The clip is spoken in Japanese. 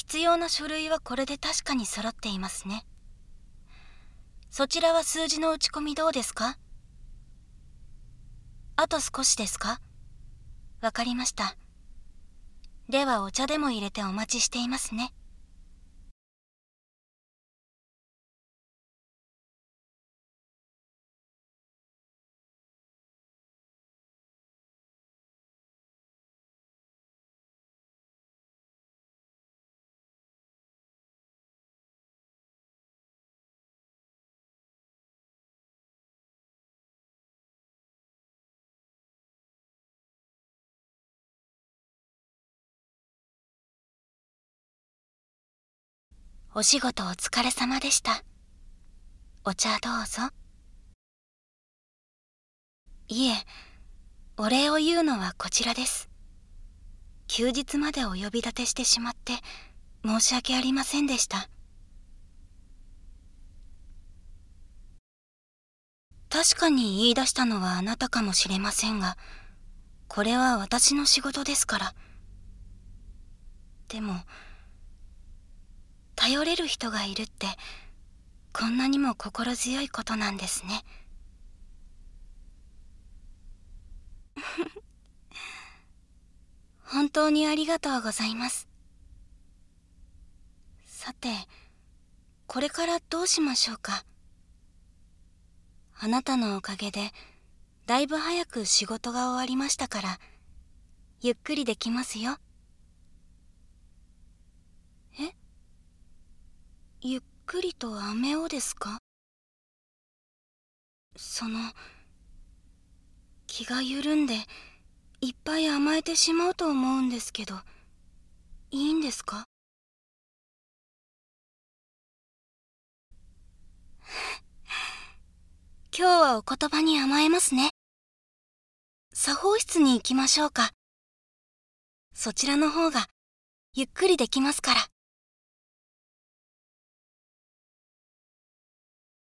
必要な書類はこれで確かに揃っていますね。そちらは数字の打ち込みどうですか？あと少しですか？わかりました。ではお茶でも入れてお待ちしていますね。お仕事お疲れ様でした。お茶どうぞ。いえ、お礼を言うのはこちらです。休日までお呼び立てしてしまって申し訳ありませんでした。確かに言い出したのはあなたかもしれませんが、これは私の仕事ですから。でも、頼れる人がいるってこんなにも心強いことなんですね。本当にありがとうございます。さて、これからどうしましょうか。あなたのおかげでだいぶ早く仕事が終わりましたから、ゆっくりできますよ。え？ゆっくりと飴をですか？気が緩んでいっぱい甘えてしまうと思うんですけど、いいんですか？今日はお言葉に甘えますね。作法室に行きましょうか。そちらの方がゆっくりできますから。